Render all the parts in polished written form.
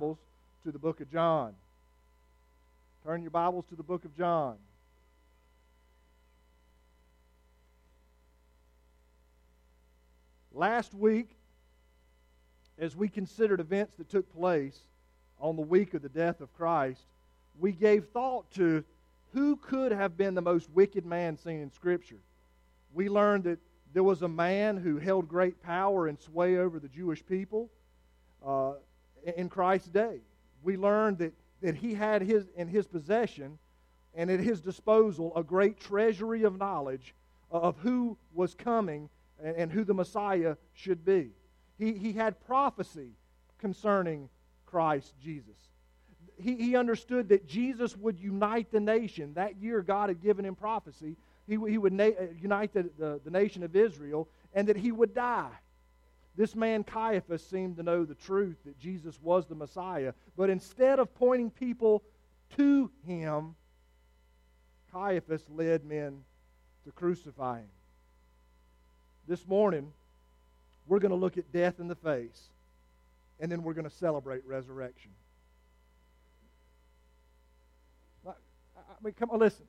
Bibles to the book of John. Turn your Bibles to the book of John. Last week, as we considered events that took place on the week of the death of Christ, we gave thought to who could have been the most wicked man seen in Scripture. We learned that there was a man who held great power and sway over the Jewish people in Christ's day. We learned that he had in his possession and at his disposal a great treasury of knowledge of who was coming and who the Messiah should be. He had prophecy concerning Christ Jesus. He understood that Jesus would unite the nation. That year God had given him prophecy. He would unite the nation of Israel, and that he would die. This man Caiaphas seemed to know the truth that Jesus was the Messiah. But instead of pointing people to him, Caiaphas led men to crucify him. This morning, we're going to look at death in the face, and then we're going to celebrate resurrection. I mean, come on, listen.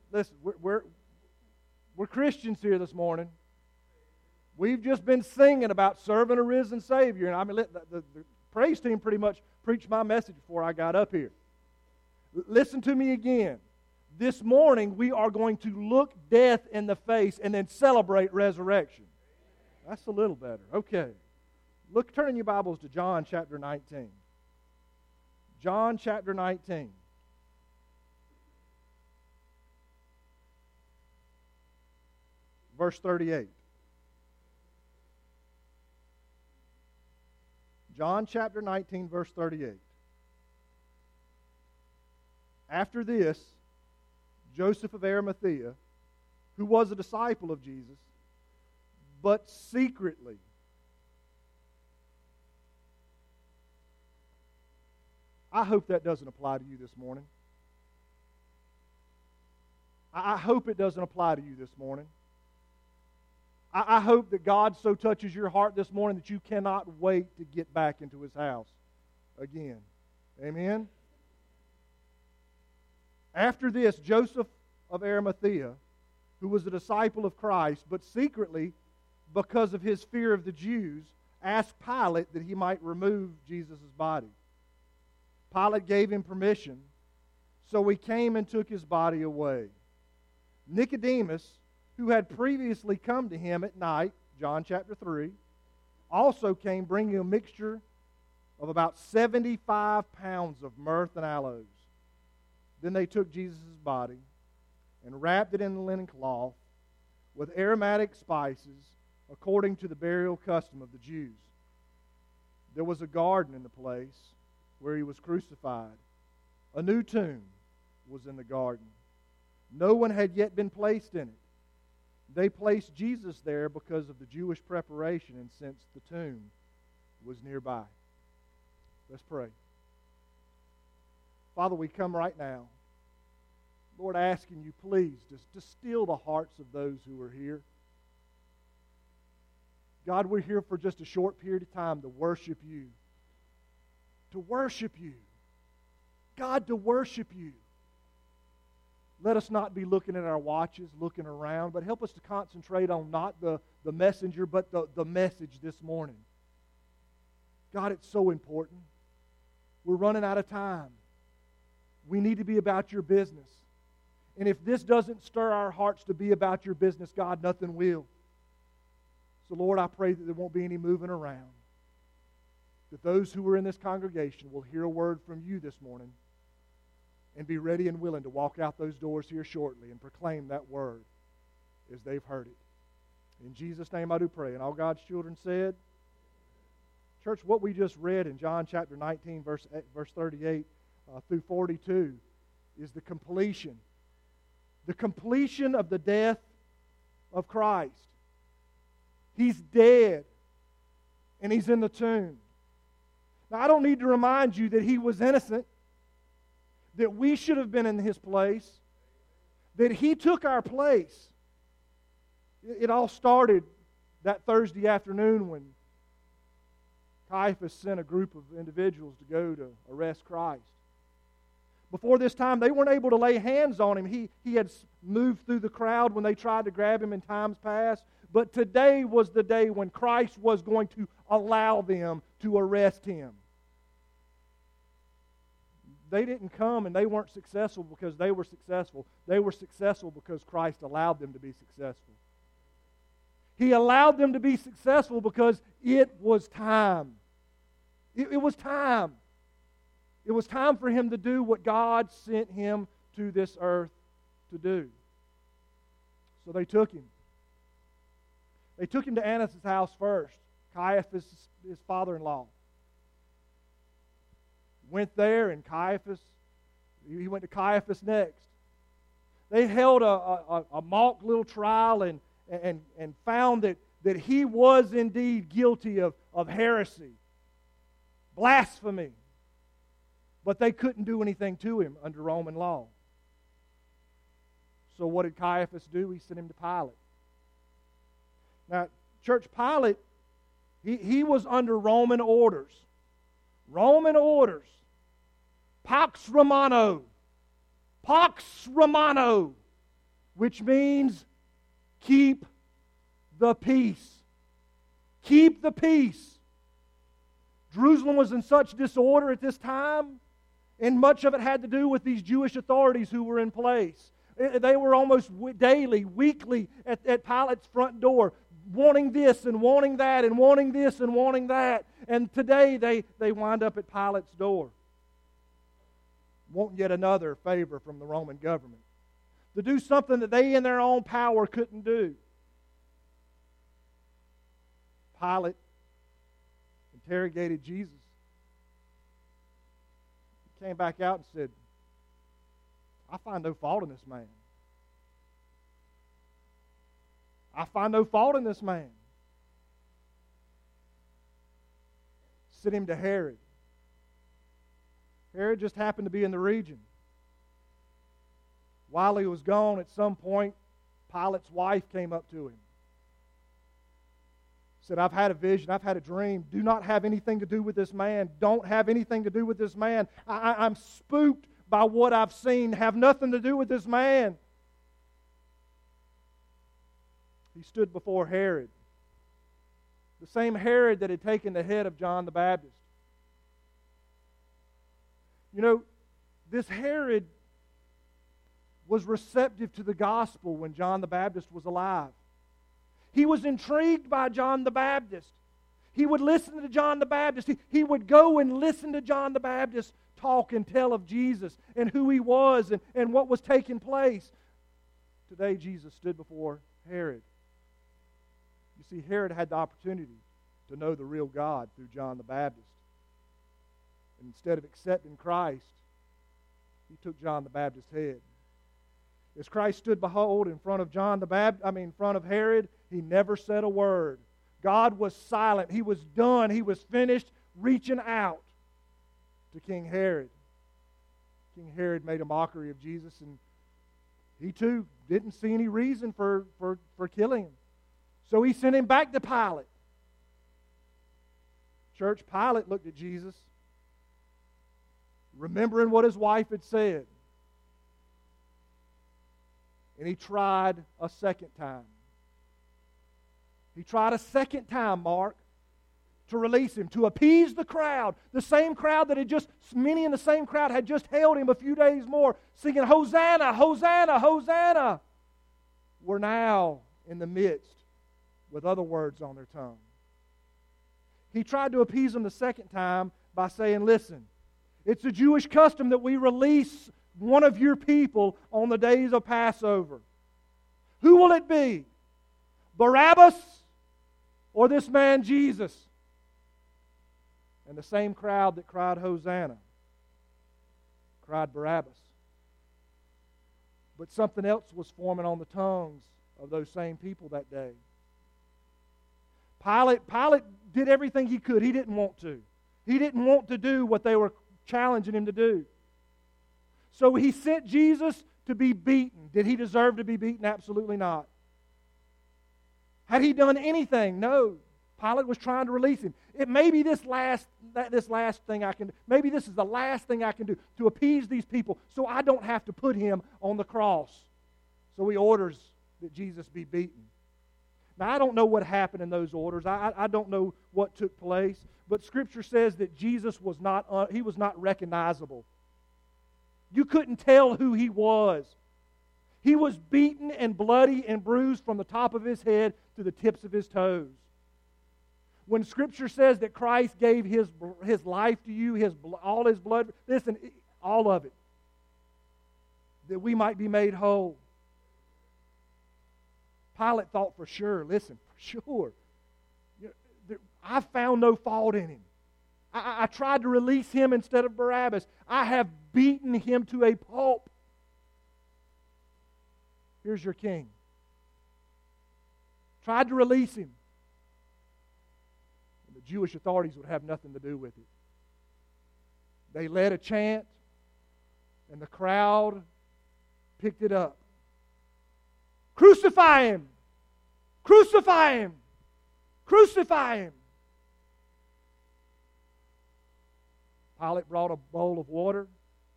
We're Christians here this morning. We've just been singing about serving a risen Savior. And I mean, the praise team pretty much preached my message before I got up here. Listen to me again. This morning, we are going to look death in the face and then celebrate resurrection. That's a little better. Okay. Turn in your Bibles to John chapter 19. John chapter 19. Verse 38. John chapter 19, verse 38. After this, Joseph of Arimathea, who was a disciple of Jesus, but secretly. I hope that doesn't apply to you this morning. I hope it doesn't apply to you this morning. I hope that God so touches your heart this morning that you cannot wait to get back into His house again. Amen? After this, Joseph of Arimathea, who was a disciple of Christ, but secretly, because of his fear of the Jews, asked Pilate that he might remove Jesus' body. Pilate gave him permission, so he came and took his body away. Nicodemus, who had previously come to him at night, John chapter 3, also came bringing a mixture of about 75 pounds of myrrh and aloes. Then they took Jesus' body and wrapped it in the linen cloth with aromatic spices according to the burial custom of the Jews. There was a garden in the place where he was crucified. A new tomb was in the garden. No one had yet been placed in it. They placed Jesus there because of the Jewish preparation and since the tomb was nearby. Let's pray. Father, we come right now, Lord, asking you, please, to still the hearts of those who are here. God, we're here for just a short period of time to worship you. To worship you. God, to worship you. Let us not be looking at our watches, looking around, but help us to concentrate on not the messenger, but the message this morning. God, it's so important. We're running out of time. We need to be about your business. And if this doesn't stir our hearts to be about your business, God, nothing will. So, Lord, I pray that there won't be any moving around. That those who are in this congregation will hear a word from you this morning and be ready and willing to walk out those doors here shortly and proclaim that word as they've heard it. In Jesus' name I do pray. And all God's children said, church, what we just read in John chapter 19, verse 38 through 42 is the completion. The completion of the death of Christ. He's dead, and He's in the tomb. Now, I don't need to remind you that He was innocent, that we should have been in His place, that He took our place. It all started that Thursday afternoon when Caiaphas sent a group of individuals to go to arrest Christ. Before this time, they weren't able to lay hands on him. He had moved through the crowd when they tried to grab him in times past. But today was the day when Christ was going to allow them to arrest him. They didn't come and they weren't successful because they were successful. They were successful because Christ allowed them to be successful. He allowed them to be successful because it was time. It was time. It was time for him to do what God sent him to this earth to do. So they took him. They took him to Annas' house first, Caiaphas, his father-in-law. Went there, and he went to Caiaphas next. They held a mock little trial and found that he was indeed guilty of heresy, blasphemy. But they couldn't do anything to him under Roman law. So what did Caiaphas do? He sent him to Pilate. Now, Church, Pilate, he was under Roman orders. Roman orders. Pax Romano. Pax Romano. Which means keep the peace. Keep the peace. Jerusalem was in such disorder at this time, and much of it had to do with these Jewish authorities who were in place. They were almost daily, weekly at Pilate's front door, wanting this and wanting that and wanting this and wanting that. And today they wind up at Pilate's door, wanting yet another favor from the Roman government, to do something that they in their own power couldn't do. Pilate interrogated Jesus. He came back out and said, I find no fault in this man. I find no fault in this man. Sent him to Herod. Herod just happened to be in the region. While he was gone, at some point, Pilate's wife came up to him. Said, I've had a vision, I've had a dream. Do not have anything to do with this man. Don't have anything to do with this man. I'm spooked by what I've seen. Have nothing to do with this man. He stood before Herod. The same Herod that had taken the head of John the Baptist. You know, this Herod was receptive to the gospel when John the Baptist was alive. He was intrigued by John the Baptist. He would listen to John the Baptist. He would go and listen to John the Baptist talk and tell of Jesus and who he was and what was taking place. Today Jesus stood before Herod. You see, Herod had the opportunity to know the real God through John the Baptist. And instead of accepting Christ, he took John the Baptist's head. As Christ stood behold in front of in front of Herod, he never said a word. God was silent. He was done. He was finished reaching out to King Herod. King Herod made a mockery of Jesus, and he too didn't see any reason for killing him. So he sent him back to Pilate. Church, Pilate looked at Jesus, remembering what his wife had said. And he tried a second time. He tried a second time, Mark, to release him, to appease the crowd. The same crowd that many in the same crowd had just held him a few days more, singing, Hosanna, Hosanna, Hosanna, were now in the midst with other words on their tongue. He tried to appease them the second time by saying, listen, it's a Jewish custom that we release one of your people on the days of Passover. Who will it be? Barabbas or this man Jesus? And the same crowd that cried Hosanna cried Barabbas. But something else was forming on the tongues of those same people that day. Pilate did everything he could. He didn't want to. He didn't want to do what they were challenging him to do. So he sent Jesus to be beaten. Did he deserve to be beaten? Absolutely not. Had he done anything? No. Pilate was trying to release him. Maybe this last thing I can do, maybe this is the last thing I can do to appease these people so I don't have to put him on the cross. So he orders that Jesus be beaten. Now, I don't know what happened in those orders. I don't know what took place. But Scripture says that Jesus was not recognizable. You couldn't tell who he was. He was beaten and bloody and bruised from the top of his head to the tips of his toes. When Scripture says that Christ gave his life to you, all his blood, listen, all of it, that we might be made whole. Pilate thought for sure, listen, for sure, I found no fault in him. I tried to release him instead of Barabbas. I have beaten him to a pulp. Here's your king. Tried to release him. And the Jewish authorities would have nothing to do with it. They led a chant, and the crowd picked it up. Crucify him! Crucify him! Crucify him! Pilate brought a bowl of water,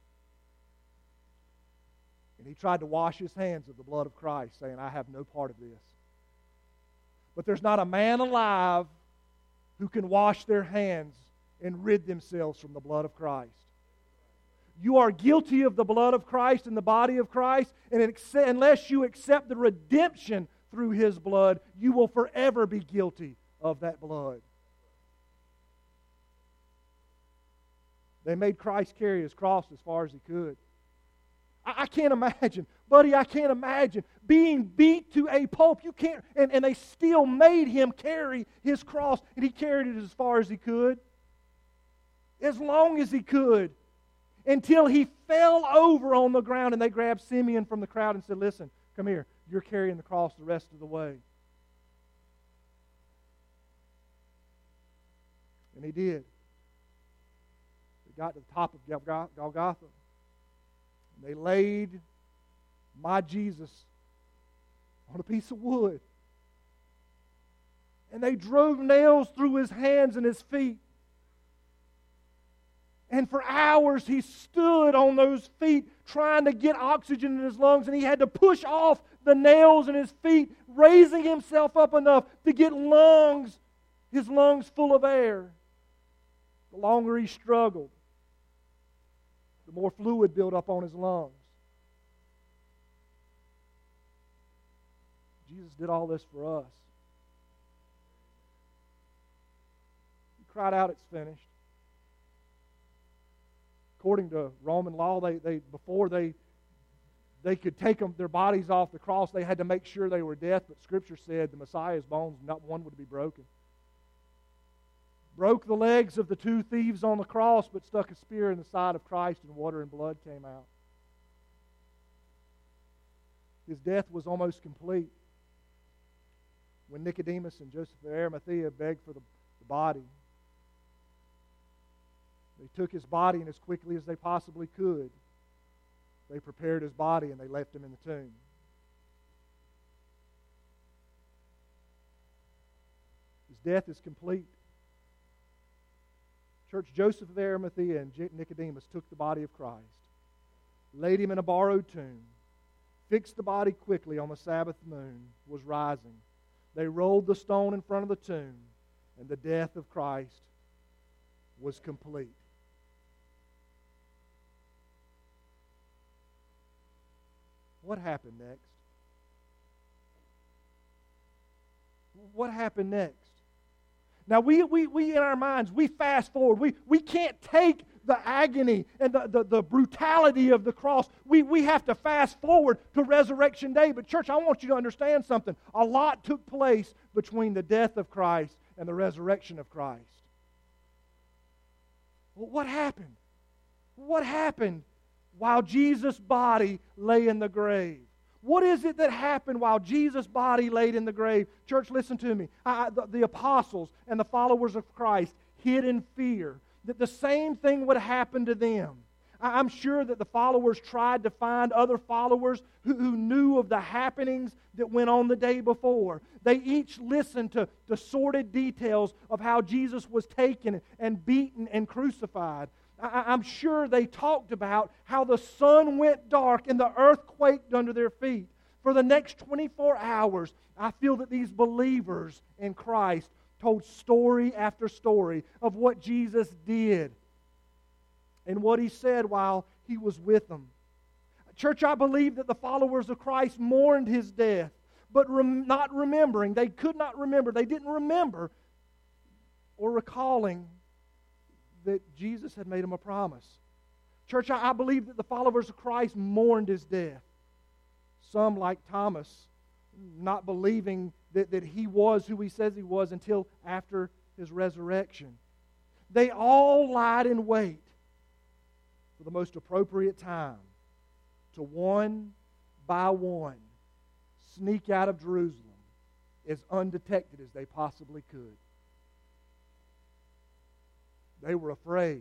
and he tried to wash his hands of the blood of Christ, saying, I have no part of this. But there's not a man alive who can wash their hands and rid themselves from the blood of Christ. You are guilty of the blood of Christ and the body of Christ, and unless you accept the redemption through His blood, you will forever be guilty of that blood. They made Christ carry His cross as far as He could. I can't imagine, buddy, I can't imagine being beat to a pulp. You can't, and they still made Him carry His cross, and He carried it as far as He could, as long as He could, until He fell over on the ground, and they grabbed Simeon from the crowd and said, listen, come here, you're carrying the cross the rest of the way. And He did. They got to the top of Golgotha. And they laid my Jesus on a piece of wood. And they drove nails through His hands and His feet. And for hours He stood on those feet trying to get oxygen in His lungs, and He had to push off the nails in His feet, raising Himself up enough to get His lungs full of air. The longer He struggled, the more fluid built up on His lungs. Jesus did all this for us. He cried out, it's finished. According to Roman law, before they could take their bodies off the cross, they had to make sure they were dead. But Scripture said the Messiah's bones, not one would be broken. Broke the legs of the two thieves on the cross, but stuck a spear in the side of Christ, and water and blood came out. His death was almost complete when Nicodemus and Joseph of Arimathea begged for the body. They took His body, and as quickly as they possibly could, they prepared His body and they left Him in the tomb. His death is complete. Church, Joseph of Arimathea and Nicodemus took the body of Christ, laid Him in a borrowed tomb, fixed the body quickly on the Sabbath moon was rising. They rolled the stone in front of the tomb, and the death of Christ was complete. What happened next? What happened next? Now, we in our minds, we fast forward. We can't take the agony and the brutality of the cross. We have to fast forward to Resurrection Day. But church, I want you to understand something. A lot took place between the death of Christ and the resurrection of Christ. Well, what happened? What happened while Jesus' body lay in the grave? What is it that happened while Jesus' body laid in the grave? Church, listen to me. The apostles and the followers of Christ hid in fear that the same thing would happen to them. I'm sure that the followers tried to find other followers who knew of the happenings that went on the day before. They each listened to sordid details of how Jesus was taken and beaten and crucified. I'm sure they talked about how the sun went dark and the earth quaked under their feet. For the next 24 hours, I feel that these believers in Christ told story after story of what Jesus did and what He said while He was with them. Church, I believe that the followers of Christ mourned His death, but not remembering. They could not remember. They didn't remember or recalling that Jesus had made them a promise. Church, I believe that the followers of Christ mourned His death. Some, like Thomas, not believing that He was who He says He was until after His resurrection. They all lied in wait for the most appropriate time to one by one sneak out of Jerusalem as undetected as they possibly could. They were afraid.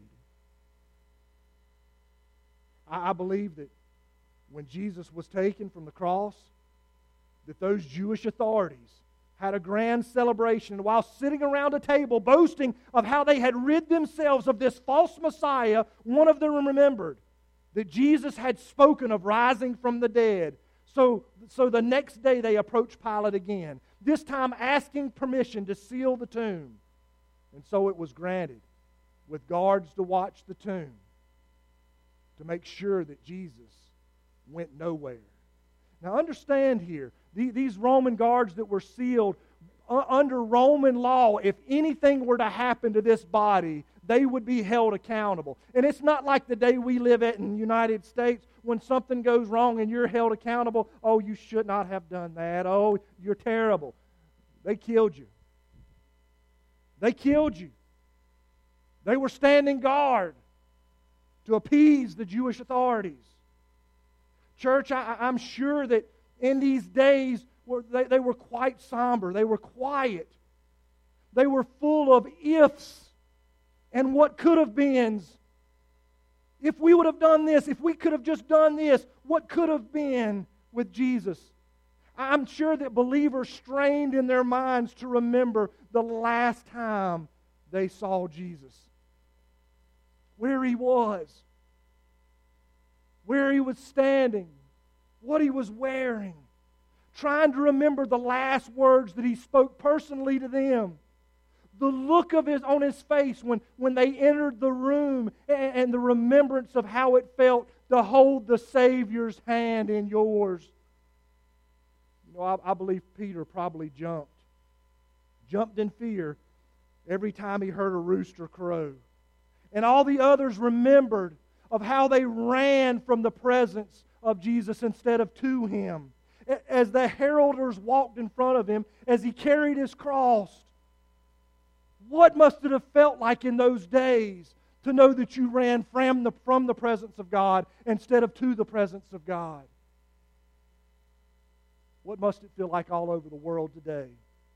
I believe that when Jesus was taken from the cross, that those Jewish authorities had a grand celebration. And while sitting around a table boasting of how they had rid themselves of this false Messiah, one of them remembered that Jesus had spoken of rising from the dead. So the next day they approached Pilate again, this time asking permission to seal the tomb. And so it was granted, with guards to watch the tomb, to make sure that Jesus went nowhere. Now understand here, these Roman guards that were sealed, under Roman law, if anything were to happen to this body, they would be held accountable. And it's not like the day we live in the United States when something goes wrong and you're held accountable. Oh, you should not have done that. Oh, you're terrible. They killed you. They killed you. They were standing guard to appease the Jewish authorities. Church, I'm sure that in these days they were quite somber. They were quiet. They were full of ifs and what could have beens. If we would have done this, if we could have just done this, what could have been with Jesus? I'm sure that believers strained in their minds to remember the last time they saw Jesus. Where He was. Where He was standing. What He was wearing. Trying to remember the last words that He spoke personally to them. The look on His face when they entered the room, and the remembrance of how it felt to hold the Savior's hand in yours. You know, I believe Peter probably jumped in fear every time he heard a rooster crow. And all the others remembered of how they ran from the presence of Jesus instead of to Him. As the heralders walked in front of Him, as He carried His cross. What must it have felt like in those days to know that you ran from the presence of God instead of to the presence of God? What must it feel like all over the world today?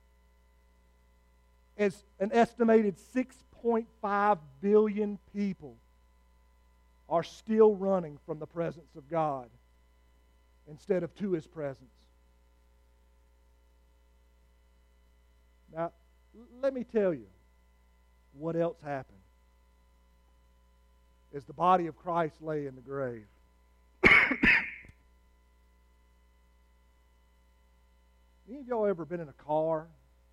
As an estimated 6.5 billion people are still running from the presence of God instead of to His presence. Now, let me tell you what else happened as the body of Christ lay in the grave. Any of y'all ever been in a car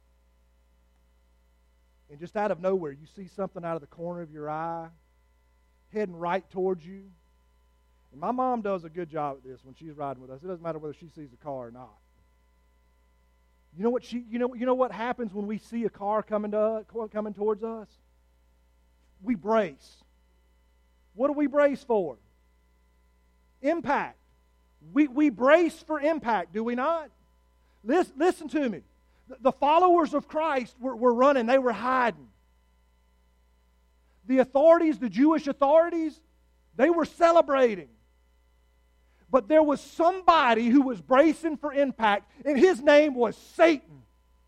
and just out of nowhere you see something out of the corner of your eye heading right towards you? And my mom does a good job at this when she's riding with us. It doesn't matter whether she sees a car or not. You know what happens when we see a car coming towards us? We brace. What do we brace for? Impact. We brace for impact, do we not? Listen to me. The followers of Christ were running. They were hiding. The authorities, the Jewish authorities, they were celebrating. But there was somebody who was bracing for impact, and his name was Satan.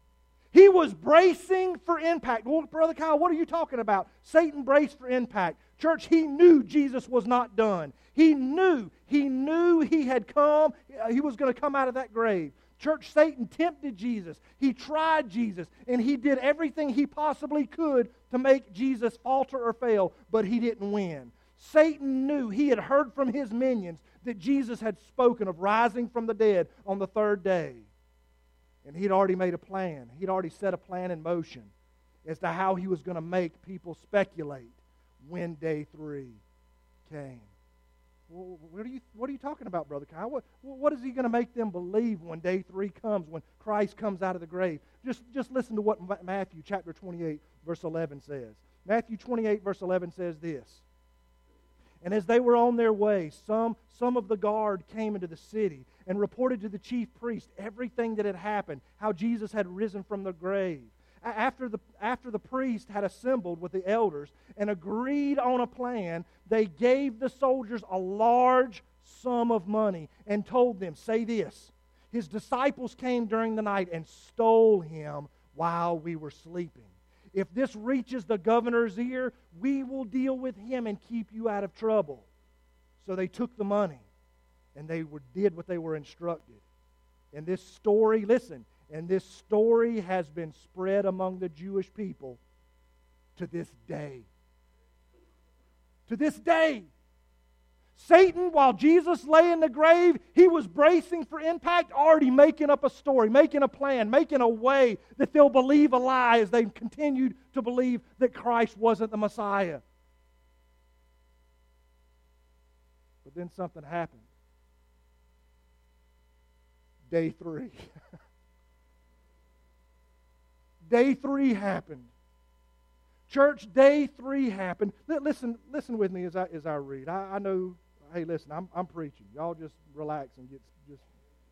He was bracing for impact. Well, Brother Kyle, what are you talking about? Satan braced for impact. Church, he knew Jesus was not done. He knew he had come. He was going to come out of that grave. Church, Satan tempted Jesus. He tried Jesus, and he did everything he possibly could to make Jesus falter or fail, but he didn't win. Satan knew, he had heard from his minions that Jesus had spoken of rising from the dead on the third day. And he'd already made a plan. He'd already set a plan in motion as to how he was going to make people speculate when day 3 came. Well, what are you talking about, Brother Kyle? What is he going to make them believe when day 3 comes, when Christ comes out of the grave? Just listen to what Matthew chapter 28, verse 11 says. Matthew 28, verse 11 says this. And as they were on their way, some of the guard came into the city and reported to the chief priest everything that had happened, how Jesus had risen from the grave. After the priest had assembled with the elders and agreed on a plan, they gave the soldiers a large sum of money and told them, say this, his disciples came during the night and stole him while we were sleeping. If this reaches the governor's ear, we will deal with him and keep you out of trouble. So they took the money and they did what they were instructed. And this story, listen, and this story has been spread among the Jewish people to this day. To this day. Satan, while Jesus lay in the grave, he was bracing for impact, already making up a story, making a plan, making a way that they'll believe a lie as they continued to believe that Christ wasn't the Messiah. But then something happened. Day 3. Day 3 happened. Church, day 3 happened. Listen with me as I read. I know, hey, listen, I'm preaching. Y'all just relax and just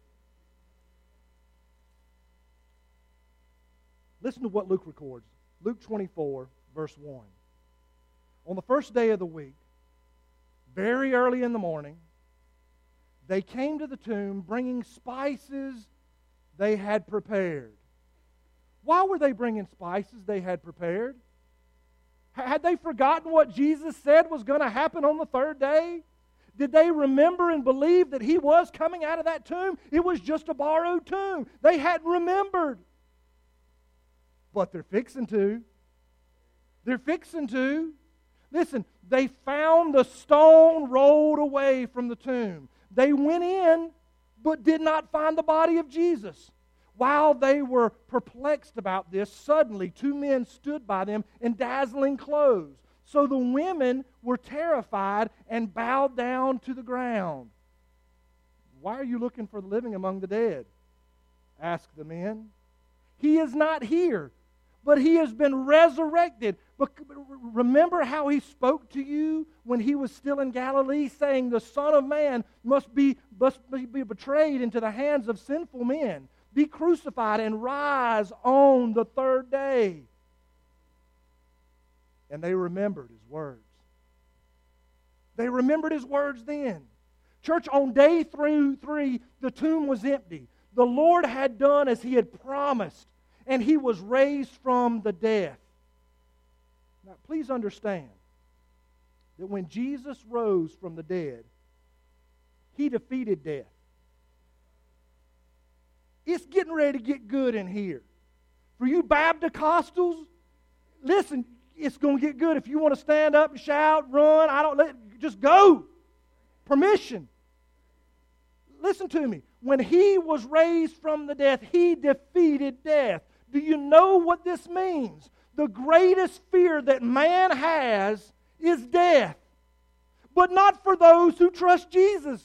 listen to what Luke records. Luke 24, verse 1. On the first day of the week, very early in the morning, they came to the tomb bringing spices they had prepared. Why were they bringing spices they had prepared? Had they forgotten what Jesus said was going to happen on the third day? Did they remember and believe that he was coming out of that tomb? It was just a borrowed tomb. They hadn't remembered. But they're fixing to. They're fixing to. Listen, they found the stone rolled away from the tomb. They went in, but did not find the body of Jesus. While they were perplexed about this, suddenly 2 men stood by them in dazzling clothes. So the women were terrified and bowed down to the ground. Why are you looking for the living among the dead? Asked the men. He is not here, but he has been resurrected. But remember how he spoke to you when he was still in Galilee, saying the Son of Man must be betrayed into the hands of sinful men, be crucified, and rise on the third day. And they remembered his words. They remembered his words then. Church, on day 3, the tomb was empty. The Lord had done as he had promised, and he was raised from the dead. Now, please understand that when Jesus rose from the dead, he defeated death. It's getting ready to get good in here. For you Baptist-costals, listen, it's going to get good. If you want to stand up and shout, run, just go. Permission. Listen to me. When he was raised from the dead, he defeated death. Do you know what this means? The greatest fear that man has is death. But not for those who trust Jesus.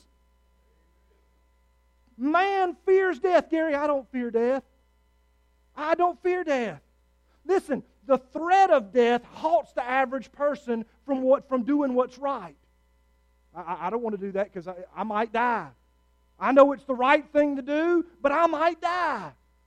Man fears death. Gary, I don't fear death. I don't fear death. Listen, the threat of death halts the average person from doing what's right. I don't want to do that because I might die. I know it's the right thing to do, but I might die.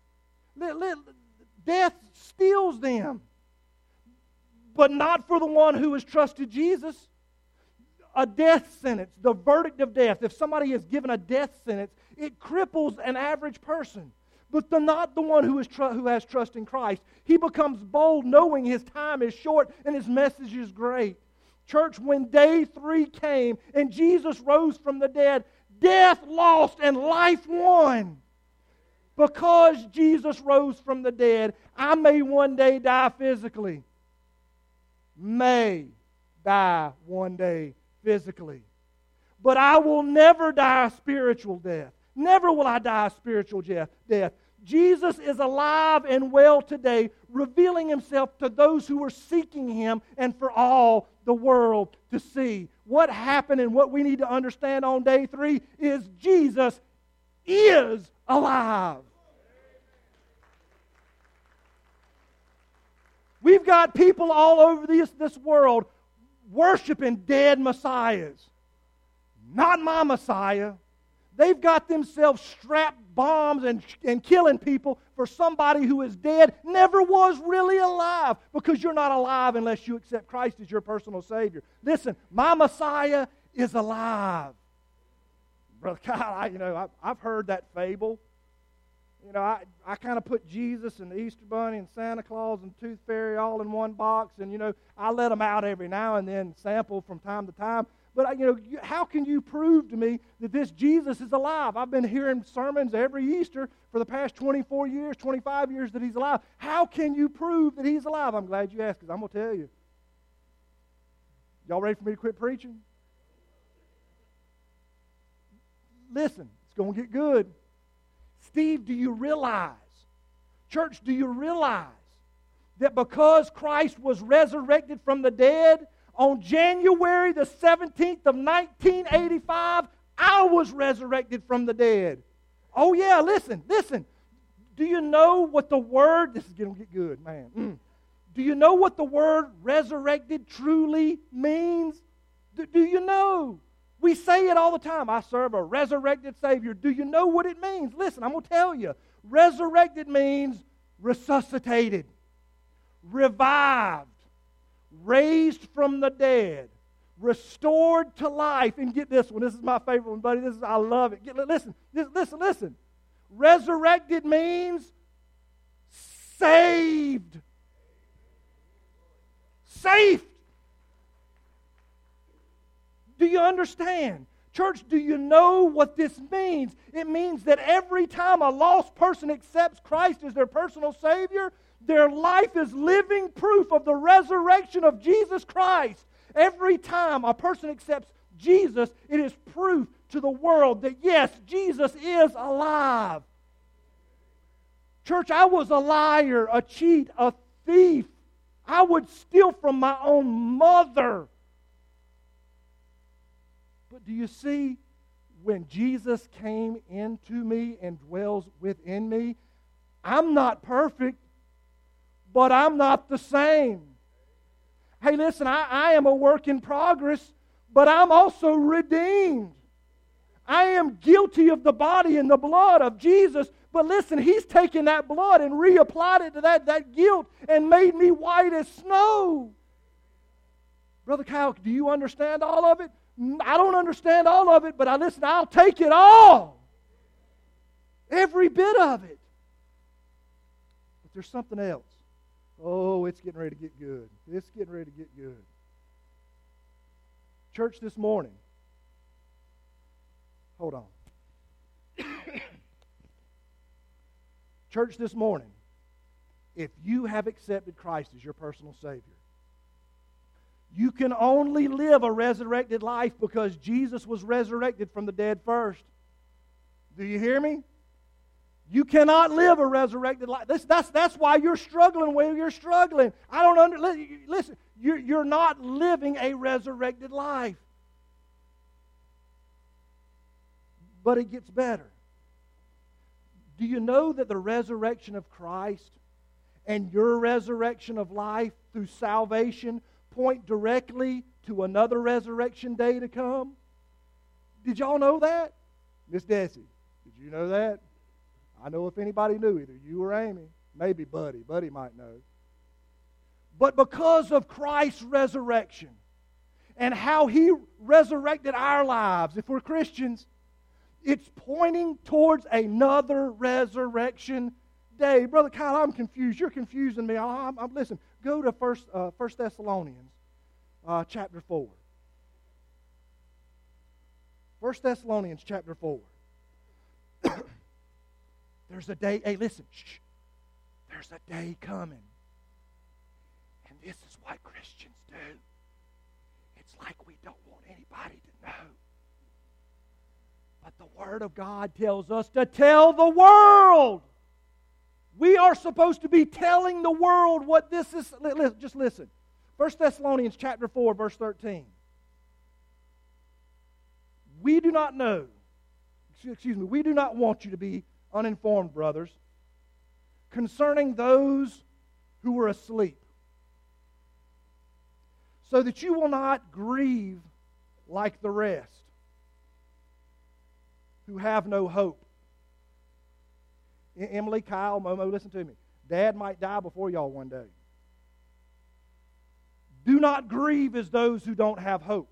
Death steals them. But not for the one who has trusted Jesus. A death sentence, the verdict of death, if somebody is given a death sentence, it cripples an average person. But not the one who has trust in Christ. He becomes bold knowing his time is short and his message is great. Church, when day 3 came and Jesus rose from the dead, death lost and life won. Because Jesus rose from the dead, I may one day die physically. May die one day physically. But I will never die a spiritual death. Never will I die a spiritual death. Jesus is alive and well today, revealing Himself to those who are seeking Him and for all the world to see. What happened and what we need to understand on day 3 is Jesus is alive. We've got people all over this world worshiping dead messiahs. Not my Messiah. They've got themselves strapped bombs and killing people for somebody who is dead, never was really alive, because you're not alive unless you accept Christ as your personal Savior. Listen, my Messiah is alive. Brother Kyle, I've heard that fable. I kind of put Jesus and the Easter Bunny and Santa Claus and Tooth Fairy all in one box, and, I let them out every now and then, sample from time to time. But, how can you prove to me that this Jesus is alive? I've been hearing sermons every Easter for the past 24 years, 25 years that He's alive. How can you prove that He's alive? I'm glad you asked, because I'm going to tell you. Y'all ready for me to quit preaching? Listen, it's going to get good. Steve, do you realize, church, do you realize that because Christ was resurrected from the dead, on January the 17th of 1985, I was resurrected from the dead. Oh yeah, listen. Do you know what the word, this is going to get good, man. Do you know what the word resurrected truly means? Do you know? We say it all the time. I serve a resurrected Savior. Do you know what it means? Listen, I'm going to tell you. Resurrected means resuscitated, revived, raised from the dead, restored to life. And get this one. This is my favorite one, buddy. I love it. Listen. Resurrected means saved. Saved. Do you understand? Church, do you know what this means? It means that every time a lost person accepts Christ as their personal Savior, their life is living proof of the resurrection of Jesus Christ. Every time a person accepts Jesus, it is proof to the world that yes, Jesus is alive. Church, I was a liar, a cheat, a thief. I would steal from my own mother. But do you see, when Jesus came into me and dwells within me, I'm not perfect, but I'm not the same. Hey, listen, I am a work in progress, but I'm also redeemed. I am guilty of the body and the blood of Jesus, but listen, He's taken that blood and reapplied it to that guilt and made me white as snow. Brother Kyle, do you understand all of it? I don't understand all of it, but I'll take it all. Every bit of it. But there's something else. Oh, it's getting ready to get good. It's getting ready to get good. Church, this morning. Hold on. Church, this morning, if you have accepted Christ as your personal Savior, you can only live a resurrected life because Jesus was resurrected from the dead first. Do you hear me? You cannot live a resurrected life. That's why you're struggling where you're struggling. Listen, you're not living a resurrected life. But it gets better. Do you know that the resurrection of Christ and your resurrection of life through salvation point directly to another resurrection day to come? Did y'all know that? Miss Desi, did you know that? I know if anybody knew, either you or Amy. Maybe Buddy. Buddy might know. But because of Christ's resurrection and how He resurrected our lives, if we're Christians, it's pointing towards another resurrection day. Brother Kyle, I'm confused. You're confusing me. Listen, go to First Thessalonians. chapter 4. 1 Thessalonians chapter 4. There's a day, hey listen, shh. There's a day coming. And this is what Christians do. It's like we don't want anybody to know. But the Word of God tells us to tell the world. We are supposed to be telling the world what this is. Just listen. 1 Thessalonians chapter 4, verse 13. We do not know, we do not want you to be uninformed, brothers, concerning those who were asleep, so that you will not grieve like the rest, who have no hope. Emily, Kyle, Momo, listen to me. Dad might die before y'all one day. Do not grieve as those who don't have hope.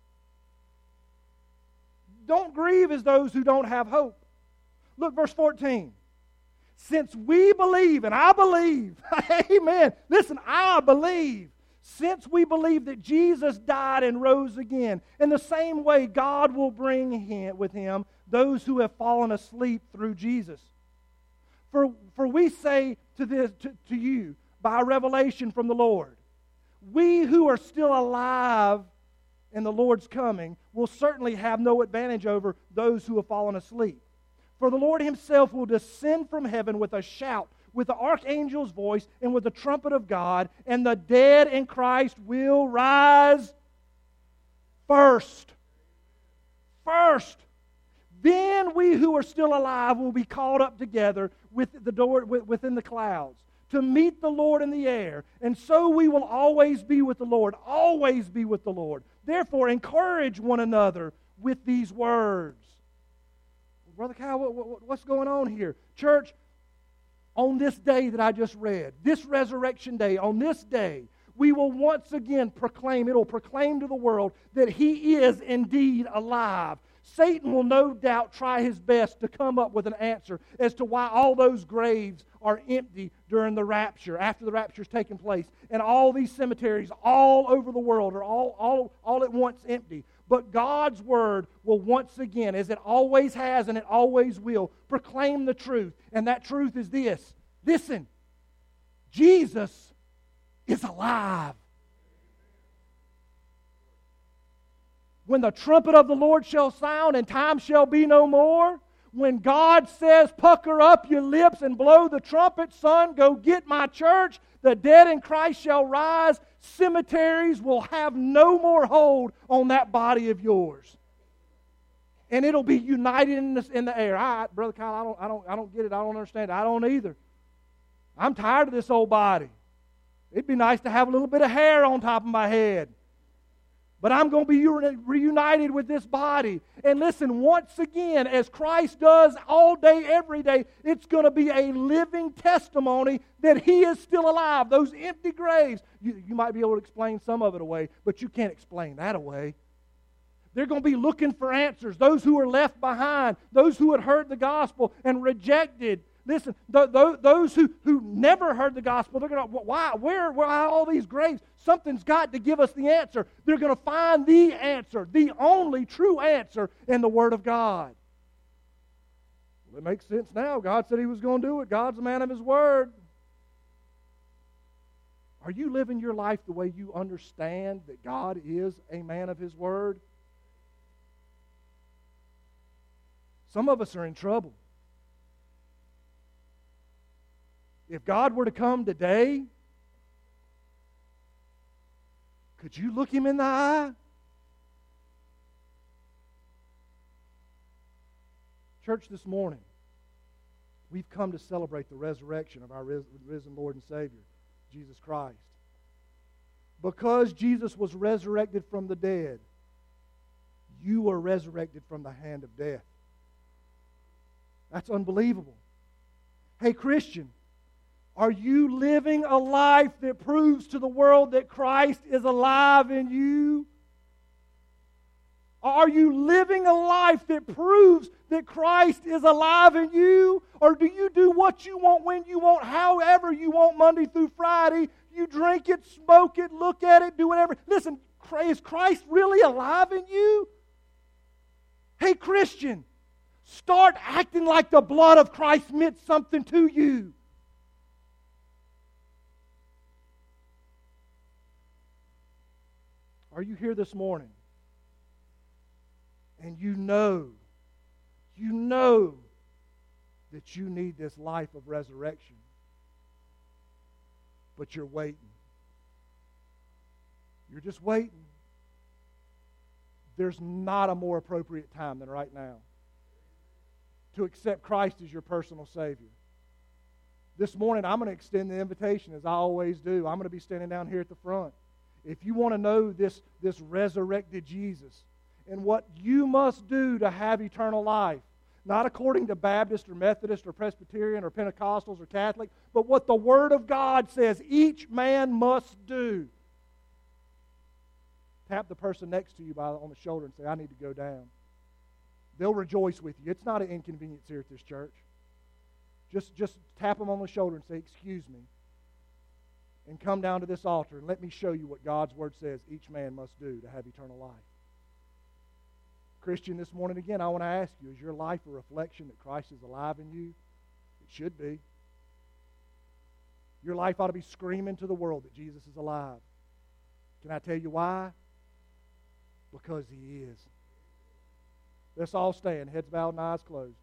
Don't grieve as those who don't have hope. Look, verse 14. Since we believe, and I believe, amen. Listen, I believe. Since we believe that Jesus died and rose again, in the same way God will bring with Him those who have fallen asleep through Jesus. For we say to you by revelation from the Lord, we who are still alive in the Lord's coming will certainly have no advantage over those who have fallen asleep. For the Lord Himself will descend from heaven with a shout, with the archangel's voice, and with the trumpet of God, and the dead in Christ will rise first. First. Then we who are still alive will be caught up together within the clouds to meet the Lord in the air. And so we will always be with the Lord. Always be with the Lord. Therefore, encourage one another with these words. Brother Kyle, what's going on here? Church, on this day that I just read, this resurrection day, on this day, we will once again proclaim to the world that He is indeed alive. Satan will no doubt try his best to come up with an answer as to why all those graves are empty during the rapture, after the rapture's taken place, and all these cemeteries all over the world are all at once empty. But God's Word will once again, as it always has and it always will, proclaim the truth. And that truth is this. Listen, Jesus is alive. When the trumpet of the Lord shall sound and time shall be no more, when God says, pucker up your lips and blow the trumpet, son, go get my church, the dead in Christ shall rise, cemeteries will have no more hold on that body of yours. And it'll be united in the air. Brother Kyle, I don't get it. I don't understand it. I don't either. I'm tired of this old body. It'd be nice to have a little bit of hair on top of my head. But I'm going to be reunited with this body. And listen, once again, as Christ does all day, every day, it's going to be a living testimony that He is still alive. Those empty graves, you might be able to explain some of it away, but you can't explain that away. They're going to be looking for answers. Those who are left behind, those who had heard the gospel and rejected. Listen, those who never heard the gospel, they're going to, where are all these graves? Something's got to give us the answer. They're going to find the answer, the only true answer in the Word of God. Well, it makes sense now. God said He was going to do it. God's a man of His Word. Are you living your life the way you understand that God is a man of His Word? Some of us are in trouble. If God were to come today, could you look Him in the eye? Church, this morning, we've come to celebrate the resurrection of our risen Lord and Savior, Jesus Christ. Because Jesus was resurrected from the dead, you are resurrected from the hand of death. That's unbelievable. Hey, Christian, are you living a life that proves to the world that Christ is alive in you? Are you living a life that proves that Christ is alive in you? Or do you do what you want, when you want, however you want, Monday through Friday? You drink it, smoke it, look at it, do whatever. Listen, Is Christ really alive in you? Hey, Christian, start acting like the blood of Christ meant something to you. Are you here this morning? And you know that you need this life of resurrection. But you're waiting. You're just waiting. There's not a more appropriate time than right now to accept Christ as your personal Savior. This morning, I'm going to extend the invitation as I always do. I'm going to be standing down here at the front. If you want to know this resurrected Jesus and what you must do to have eternal life, not according to Baptist or Methodist or Presbyterian or Pentecostals or Catholic, but what the Word of God says each man must do. Tap the person next to you on the shoulder and say, I need to go down. They'll rejoice with you. It's not an inconvenience here at this church. Just tap them on the shoulder and say, excuse me. And come down to this altar and let me show you what God's Word says each man must do to have eternal life. Christian, this morning again, I want to ask you, is your life a reflection that Christ is alive in you? It should be. Your life ought to be screaming to the world that Jesus is alive. Can I tell you why? Because He is. Let's all stand, heads bowed and eyes closed.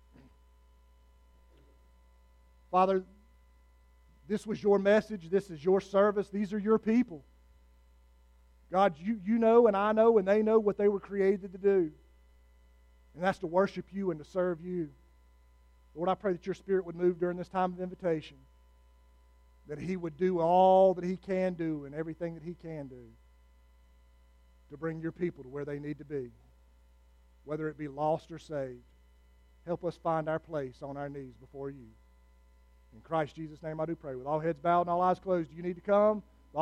Father, this was your message. This is your service. These are your people. God, you know and I know and they know what they were created to do. And that's to worship you and to serve you. Lord, I pray that your Spirit would move during this time of invitation. That He would do all that He can do and everything that He can do to bring your people to where they need to be. Whether it be lost or saved. Help us find our place on our knees before you. In Christ Jesus' name I do pray. With all heads bowed and all eyes closed, do you need to come?